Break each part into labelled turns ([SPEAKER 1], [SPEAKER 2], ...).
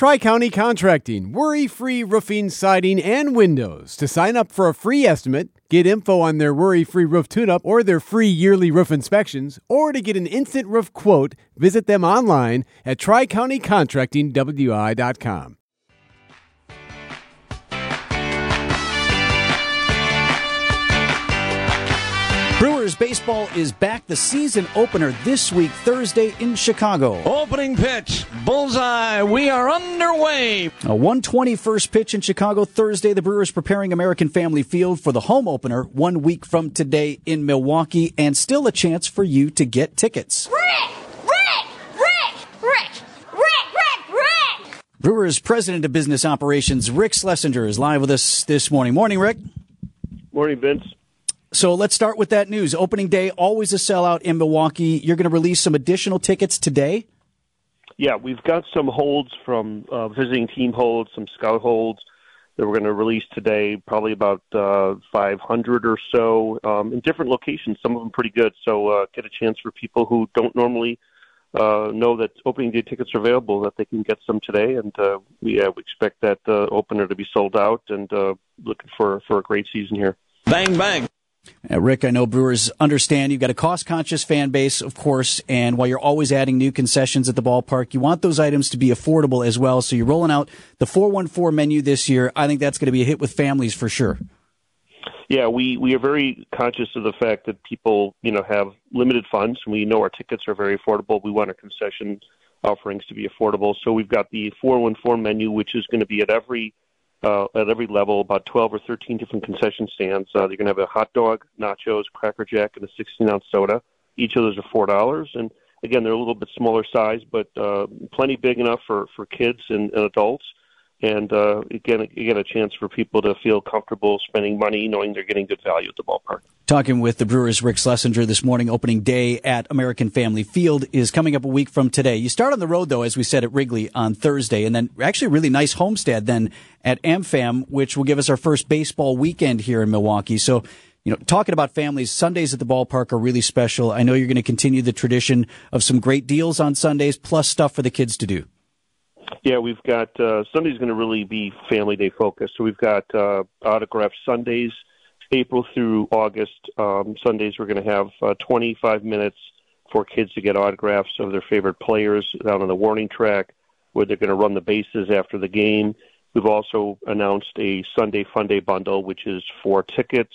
[SPEAKER 1] Tri-County Contracting, worry-free roofing, siding, and windows. To sign up for a free estimate, get info on their worry-free roof tune-up or their free yearly roof inspections, or to get an instant roof quote, visit them online at tricountycontractingwi.com.
[SPEAKER 2] Brewers baseball is back. The season opener this week, Thursday in Chicago.
[SPEAKER 3] Opening pitch, bullseye, we are underway.
[SPEAKER 2] A 1:20 first pitch in Chicago Thursday. The Brewers preparing American Family Field for the home opener 1 week from today in Milwaukee, and still a chance for you to get tickets.
[SPEAKER 4] Rick!
[SPEAKER 2] Brewers President of Business Operations, Rick Schlesinger, is live with us this morning. Morning, Rick.
[SPEAKER 5] Morning, Vince.
[SPEAKER 2] So let's start with that news. Opening day, always a sellout in Milwaukee. You're going to release some additional tickets today?
[SPEAKER 5] Yeah, we've got some holds from visiting team holds, some scout holds that we're going to release today, probably about 500 or so in different locations, some of them pretty good. So get a chance for people who don't normally know that opening day tickets are available, that they can get some today. And we expect that opener to be sold out, and looking for a great season here.
[SPEAKER 3] Bang, bang.
[SPEAKER 2] Rick, I know Brewers understand you've got a cost-conscious fan base, of course, and while you're always adding new concessions at the ballpark, you want those items to be affordable as well. So you're rolling out the 414 menu this year. I think that's going to be a hit with families for sure.
[SPEAKER 5] Yeah, we are very conscious of the fact that people, have limited funds. We know our tickets are very affordable. We want our concession offerings to be affordable. So we've got the 414 menu, which is going to be at every level, about 12 or 13 different concession stands. You're going to have a hot dog, nachos, Cracker Jack, and a 16-ounce soda. Each of those are $4. And, again, they're a little bit smaller size, but plenty big enough for kids and adults. And, again, you get a chance for people to feel comfortable spending money, knowing they're getting good value at the ballpark.
[SPEAKER 2] Talking with the Brewers' Rick Schlesinger this morning. Opening day at American Family Field is coming up a week from today. You start on the road, though, as we said, at Wrigley on Thursday, and then actually a really nice homestand then at AmFam, which will give us our first baseball weekend here in Milwaukee. So, talking about families, Sundays at the ballpark are really special. I know you're going to continue the tradition of some great deals on Sundays, plus stuff for the kids to do.
[SPEAKER 5] Yeah, we've got Sunday's going to really be family day focused. So we've got autograph Sundays, April through August. Sundays we're going to have 25 minutes for kids to get autographs of their favorite players down on the warning track, where they're going to run the bases after the game. We've also announced a Sunday Fun Day bundle, which is 4 tickets,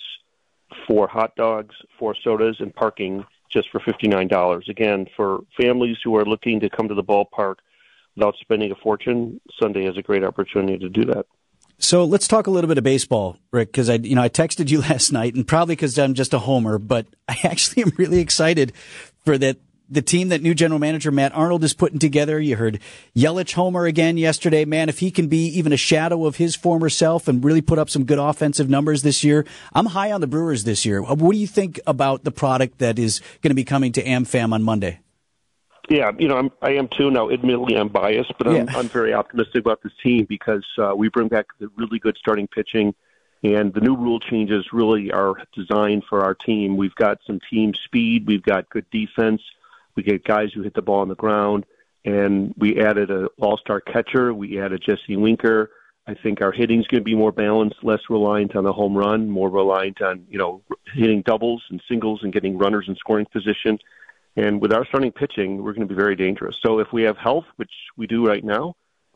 [SPEAKER 5] 4 hot dogs, 4 sodas, and parking just for $59. Again, for families who are looking to come to the ballpark without spending a fortune, Sunday is a great opportunity to do that.
[SPEAKER 2] So let's talk a little bit of baseball, Rick, because I texted you last night, and probably because I'm just a homer, but I actually am really excited for the team that new general manager Matt Arnold is putting together. You heard Yelich homer again yesterday. Man, if he can be even a shadow of his former self and really put up some good offensive numbers this year, I'm high on the Brewers this year. What do you think about the product that is going to be coming to AmFam on Monday?
[SPEAKER 5] Yeah, I am too. Now, admittedly, I'm biased, but I'm very optimistic about this team because we bring back the really good starting pitching, and the new rule changes really are designed for our team. We've got some team speed. We've got good defense. We get guys who hit the ball on the ground, and we added an all-star catcher. We added Jesse Winker. I think our hitting's going to be more balanced, less reliant on the home run, more reliant on, hitting doubles and singles and getting runners in scoring position. And with our starting pitching, we're going to be very dangerous. So if we have health, which we do right now,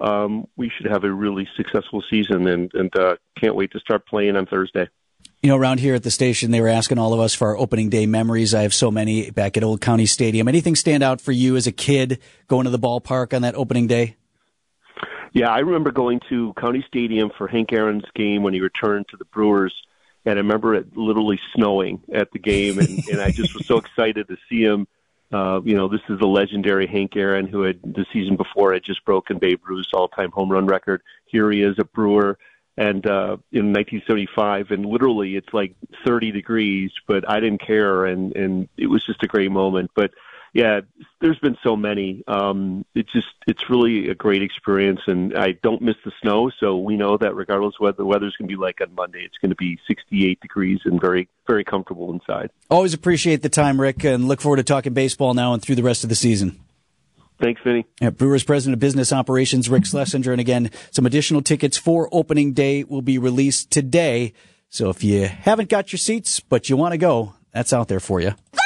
[SPEAKER 5] we should have a really successful season, and can't wait to start playing on Thursday.
[SPEAKER 2] Around here at the station, they were asking all of us for our opening day memories. I have so many back at Old County Stadium. Anything stand out for you as a kid going to the ballpark on that opening day?
[SPEAKER 5] Yeah, I remember going to County Stadium for Hank Aaron's game when he returned to the Brewers, and I remember it literally snowing at the game, and I just was so excited to see him. This is the legendary Hank Aaron who had the season before had just broken Babe Ruth's all-time home run record. Here he is, a Brewer, and in 1975, and literally it's like 30 degrees, but I didn't care, and it was just a great moment. But yeah, there's been so many. It's really a great experience, and I don't miss the snow. So we know that regardless of what the weather's going to be like on Monday, it's going to be 68 degrees and very, very comfortable inside.
[SPEAKER 2] Always appreciate the time, Rick, and look forward to talking baseball now and through the rest of the season.
[SPEAKER 5] Thanks, Vinny.
[SPEAKER 2] Yeah, Brewers President of Business Operations, Rick Schlesinger. And again, some additional tickets for opening day will be released today. So if you haven't got your seats, but you want to go, that's out there for you.